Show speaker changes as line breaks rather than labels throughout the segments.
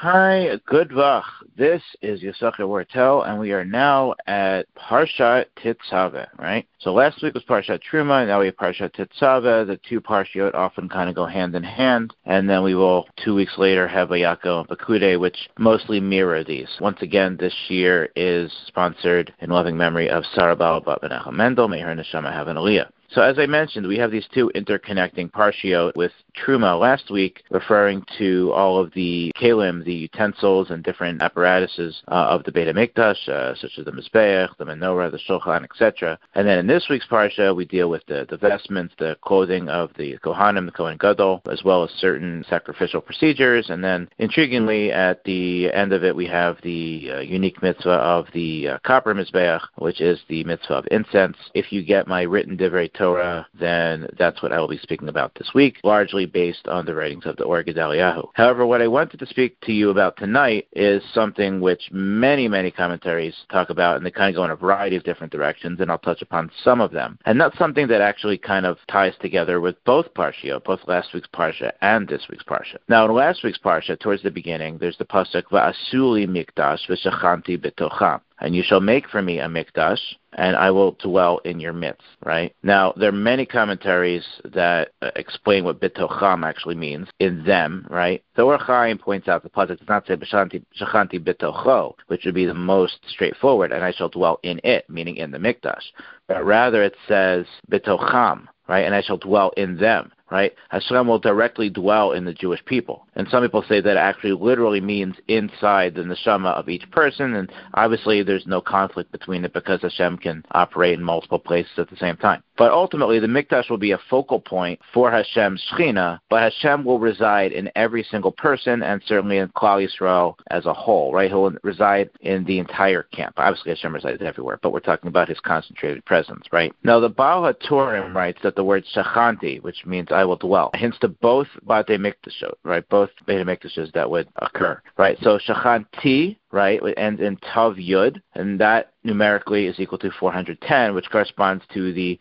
Hi, good vach. This is Yisachar Wartel, and we are now at Parshat Tetzaveh, right? So last week was Parshat Truma, now we have Parshat Tetzaveh. The two Parshiot often kind of go hand in hand, and then we will 2 weeks later have Vayako and Pekudei, which mostly mirror these. Once again, this year is sponsored in loving memory of Sarah Baal Bat Menachem Mendel. May her neshama have an aliyah. So as I mentioned, we have these two interconnecting parshiot with Truma last week, referring to all of the kelim, the utensils and different apparatuses of the Beit HaMikdash, such as the Mizbeach, the Menorah, the Shulchan, etc. And then in this week's parsha, we deal with the vestments, the clothing of the Kohanim, the Kohen Gadol, as well as certain sacrificial procedures. And then, intriguingly, at the end of it, we have the unique mitzvah of the copper Mizbeach, which is the mitzvah of incense. If you get my written Divrei Torah, then that's what I will be speaking about this week, largely based on the writings of the Or Gedaliahu. However, what I wanted to speak to you about tonight is something which many commentaries talk about, and they kind of go in a variety of different directions, and I'll touch upon some of them. And that's something that actually kind of ties together with both Parshiot, both last week's Parsha and this week's Parsha. Now, in last week's Parsha, towards the beginning, there's the pasuk, Va'asuli mikdash v'shachanti betocham. And you shall make for me a mikdash, and I will dwell in your midst, right? Now, there are many commentaries that explain what bitocham actually means, in them, right? The Or Chaim points out the pasuk does not say shachanti bitocho, which would be the most straightforward, and I shall dwell in it, meaning in the mikdash. But rather it says bitocham, right? And I shall dwell in them. Right? Hashem will directly dwell in the Jewish people. And some people say that actually literally means inside the neshama of each person, and obviously there's no conflict between it because Hashem can operate in multiple places at the same time. But ultimately, the Mikdash will be a focal point for Hashem's Shechina, but Hashem will reside in every single person and certainly in Klal Yisrael as a whole, right? He'll reside in the entire camp. Obviously, Hashem resides everywhere, but we're talking about his concentrated presence, right? Now, the Baal HaTurim writes that the word Shachanti, which means I will dwell, hints to both Batei Mikdashot, right? Both Beit HaMikdashes that would occur, right? So Shachanti, right, it ends in Tav Yud, and that numerically is equal to 410, which corresponds to the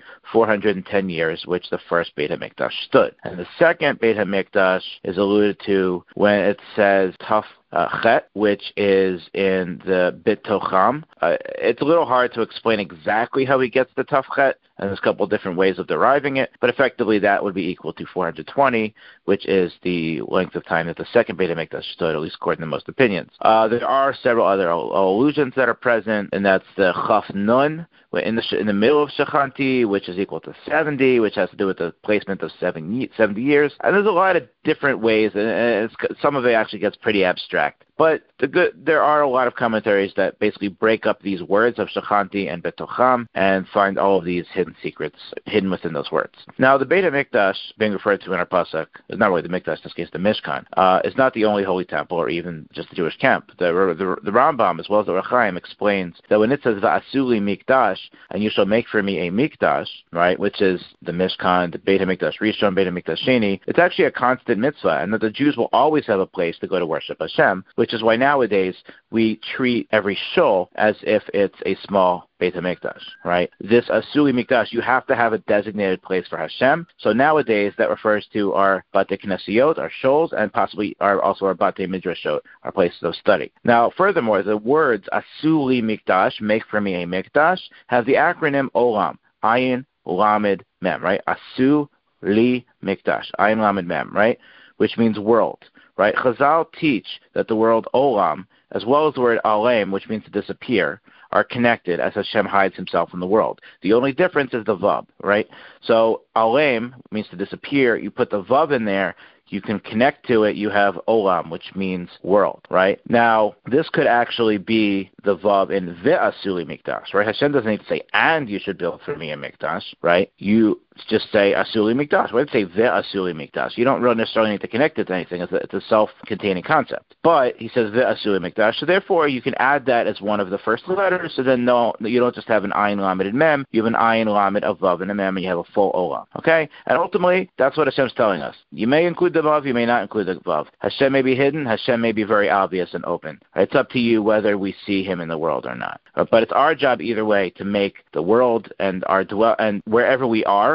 410 years which the first Beit HaMikdash stood. And the second Beit HaMikdash is alluded to when it says Taf Chet, which is in the Bitocham. It's a little hard to explain exactly how he gets the Taf Chet, and there's a couple different ways of deriving it, but effectively that would be equal to 420, which is the length of time that the second Beit HaMikdash stood, at least according to most opinions. There are several other allusions that are present, and that's the Chaf Nun in the middle of Shachanti, which is equal to 70, which has to do with the placement of 70 years. And there's a lot of different ways, and some of it actually gets pretty abstract. But there are a lot of commentaries that basically break up these words of Shachanti and Betocham and find all of these hidden secrets hidden within those words. Now, the Beit HaMikdash, being referred to in our pasuk, is not really the Mikdash, in this case the Mishkan, is not the only holy temple or even just the Jewish camp. The Rambam, as well as the Or Chaim, explains that when it says Va'asuli Mikdash, and you shall make for me a Mikdash, right, which is the Mishkan, the Beit HaMikdash Rishon, Beit HaMikdash Sheni, it's actually a constant mitzvah, and that the Jews will always have a place to go to worship Hashem, which is why nowadays we treat every shul as if it's a small Beit HaMikdash, right? This Asuli Mikdash, you have to have a designated place for Hashem. So nowadays that refers to our Batei Knasiyot, our shuls, and possibly also our Batei Midrashot, our places of study. Now, furthermore, the words Asuli Mikdash, make for me a Mikdash, have the acronym Olam, Ayin Lamed Mem, right? Asu Li Mikdash, Ayin Lamed Mem, right? Which means world. Right? Chazal teach that the word Olam, as well as the word Alem, which means to disappear, are connected as Hashem hides himself in the world. The only difference is the Vav, right? So Alem means to disappear. You put the Vav in there, you can connect to it, you have Olam, which means world, right? Now, this could actually be the Vav in Ve'asuli Mikdash, right? Hashem doesn't need to say, and you should build for me a Mikdash, right? You just say Asuli Mikdash. Why did it say Ve'asuli Mikdash? You don't really necessarily need to connect it to anything. It's a self-containing concept. But he says Ve'asuli Mikdash, so therefore you can add that as one of the first letters, so then no, you don't just have an Ayin Lamed and Mem, you have an Ayin Lamed, a Vav, and a Mem, and you have a full Olam, okay? And ultimately, that's what Hashem's telling us. You may include the Vav, you may not include the Vav. Hashem may be hidden, Hashem may be very obvious and open. It's up to you whether we see him in the world or not. But it's our job either way to make the world and and wherever we are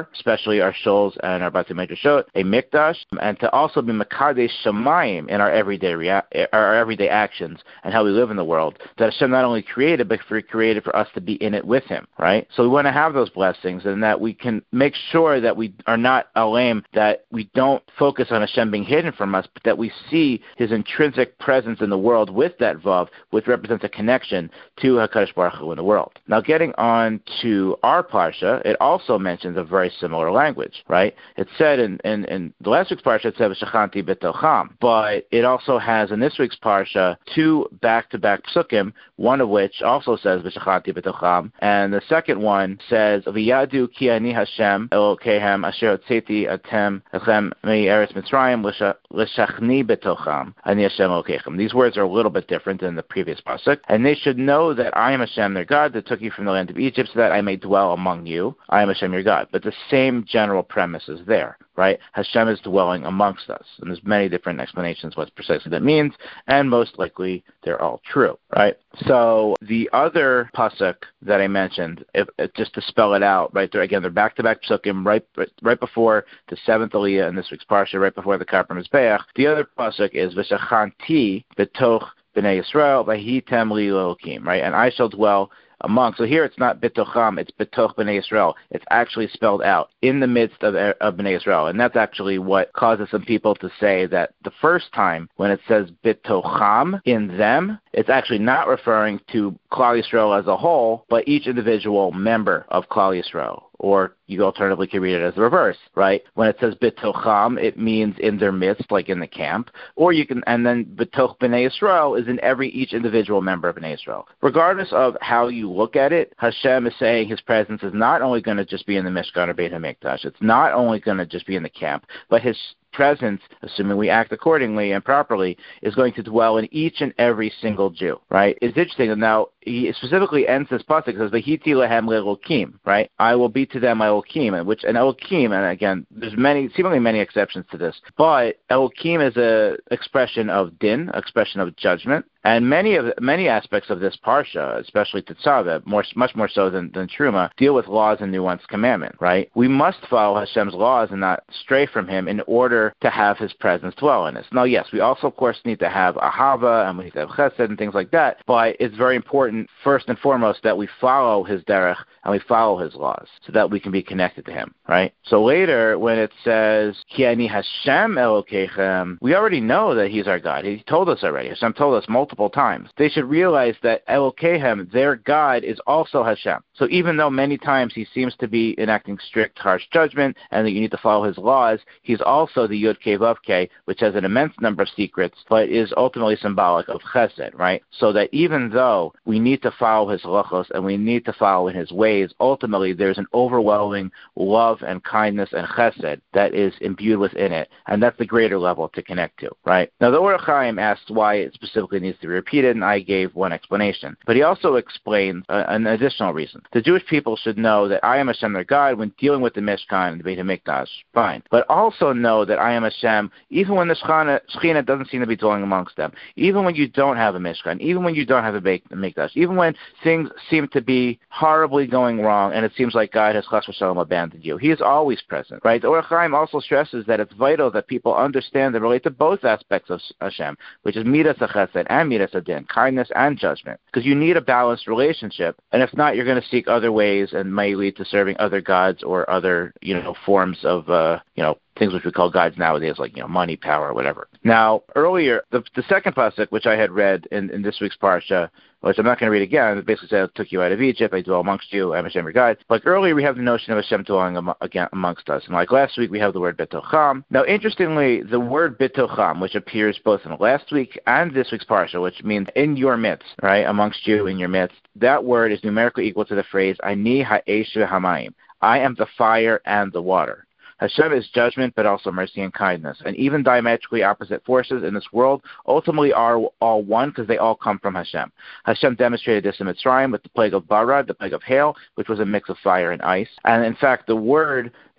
especially our shuls and our Batei Midrashot, a mikdash, and to also be Mekadesh Shamayim in our everyday actions and how we live in the world, that Hashem not only created, but created for us to be in it with Him, right? So we want to have those blessings, and that we can make sure that we are not alim, that we don't focus on Hashem being hidden from us, but that we see His intrinsic presence in the world with that vav, which represents a connection to HaKadosh Baruch Hu in the world. Now, getting on to our parsha, it also mentions a very similar language, right? It said in the last week's parsha, it said V'shachanti b'tocham, but it also has in this week's parsha two back-to-back psukim, one of which also says V'shachanti b'tocham, and the second one says V'yadu ki ani Hashem Elokehem asher hotzeti atem echem me'eretz Mitzrayim l'shachni b'tocham ani Hashem Elokechem. These words are a little bit different than the previous pasuk, and they should know that I am Hashem their God that took you from the land of Egypt so that I may dwell among you. I am Hashem your God. But the same general premise is there, right? Hashem is dwelling amongst us. And there's many different explanations what precisely that means, and most likely they're all true, right? So the other pasuk that I mentioned, just to spell it out, right there again, they're back-to-back psukim right before the seventh aliyah in this week's parsha, right before the Kapar Mizbeach. The other pasuk is V'shachanti b'toch b'nei Yisrael v'hitem li Elokim, right? And I shall dwell among. So here it's not bitocham, it's bitoch b'nei Yisrael. It's actually spelled out in the midst of b'nei Yisrael. And that's actually what causes some people to say that the first time when it says bitocham, in them, it's actually not referring to Klal Yisrael as a whole, but each individual member of Klal Yisrael. Or you alternatively can read it as the reverse, right? When it says bitocham, it means in their midst, like in the camp. Or you can, and then bitoch b'nei Yisrael is in each individual member of b'nei Yisrael. Regardless of how you look at it, Hashem is saying His presence is not only going to just be in the Mishkan or Beit HaMikdash. It's not only going to just be in the camp, but His presence, assuming we act accordingly and properly, is going to dwell in each and every single Jew, right? It's interesting. Now, he specifically ends this pasuk, says, V'hiti lehem le'elokim, right? I will be to them Elokim, and Elokim, and again, there's seemingly many exceptions to this, but Elokim is a expression of din, expression of judgment, and many aspects of this parsha, especially Tetzaveh, much more so than Truma, deal with laws and nuanced commandment, right? We must follow Hashem's laws and not stray from Him in order to have His presence dwell in us. Now, yes, we also, of course, need to have ahava, and we need to have chesed and things like that, but it's very important, first and foremost, that we follow His derech and we follow His laws so that we can be connected to Him, right? So later, when it says, Ki ani Hashem Elokechem, we already know that He's our God. He told us already. Hashem told us multiple times. They should realize that Elokechem, their God, is also Hashem. So even though many times He seems to be enacting strict, harsh judgment and that you need to follow His laws, He's also the Yud Kei Vav Kei, which has an immense number of secrets, but is ultimately symbolic of chesed, right? So that even though we need to follow His halachos and we need to follow in His ways, ultimately there's an overwhelming love and kindness and chesed that is imbued within it, and that's the greater level to connect to, right? Now, the Or Chaim asked why it specifically needs to be repeated, and I gave one explanation. But he also explained an additional reason. The Jewish people should know that I am Hashem their God when dealing with the Mishkan and the Beit HaMikdash, fine. But also know that I am Hashem even when the Shekhinah doesn't seem to be dwelling amongst them, even when you don't have a Mishkan, even when you don't have a Beit HaMikdash, even when things seem to be horribly going wrong and it seems like God has chas v'shalom abandoned you. He is always present, right? The Or Chaim also stresses that it's vital that people understand and relate to both aspects of Hashem, which is midas chesed and midas adin, kindness and judgment, because you need a balanced relationship, and if not, you're going to seek other ways and may lead to serving other gods or other, forms of, things which we call gods nowadays, like, money, power, whatever. Now, earlier, the second pasuk, which I had read in this week's parsha, which I'm not going to read again, it basically said, I took you out of Egypt, I dwell amongst you, I am Hashem your God. Like earlier, we have the notion of Hashem dwelling amongst us. And like last week, we have the word bitocham. Now, interestingly, the word bitocham, which appears both in last week and this week's parsha, which means in your midst, right, amongst you, in your midst, that word is numerically equal to the phrase, Ani ha'esh v'hamayim. I am the fire and the water. Hashem is judgment, but also mercy and kindness. And even diametrically opposite forces in this world ultimately are all one because they all come from Hashem. Hashem demonstrated this in Mitzrayim with the plague of Barad, the plague of hail, which was a mix of fire and ice. And in fact, the word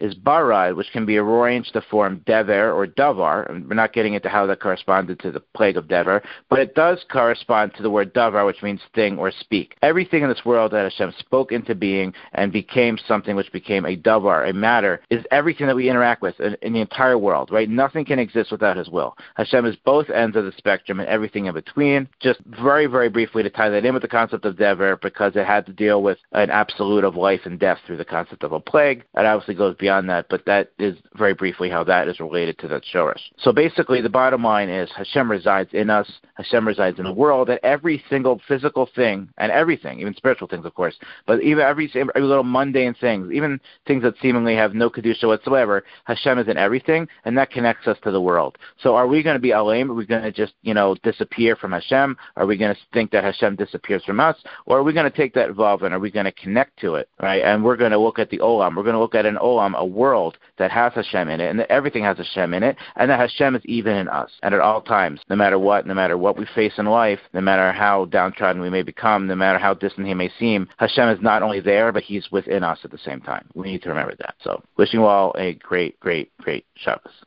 is barad, which can be arranged to form dever or davar. And we're not getting into how that corresponded to the plague of dever, but it does correspond to the word davar, which means thing or speak. Everything in this world that Hashem spoke into being and became something which became a davar, a matter, is everything that we interact with in the entire world, right? Nothing can exist without His will. Hashem is both ends of the spectrum and everything in between. Just very, very briefly to tie that in with the concept of dever, because it had to deal with an absolute of life and death through the concept of a plague. It obviously goes beyond that, but that is very briefly how that is related to that shoresh. So basically, the bottom line is Hashem resides in us, Hashem resides in the world, that every single physical thing, and everything, even spiritual things, of course, but even every little mundane things, even things that seemingly have no kedusha whatsoever, Hashem is in everything, and that connects us to the world. So are we going to be aleim? Are we going to just, disappear from Hashem? Are we going to think that Hashem disappears from us? Or are we going to take that valve and are we going to connect to it, right? And we're going to look at the olam. We're going to look at an olam, a world that has Hashem in it, and that everything has Hashem in it, and that Hashem is even in us. And at all times, no matter what we face in life, no matter how downtrodden we may become, no matter how distant He may seem, Hashem is not only there, but He's within us at the same time. We need to remember that. So wishing you all a great, great, great Shabbos.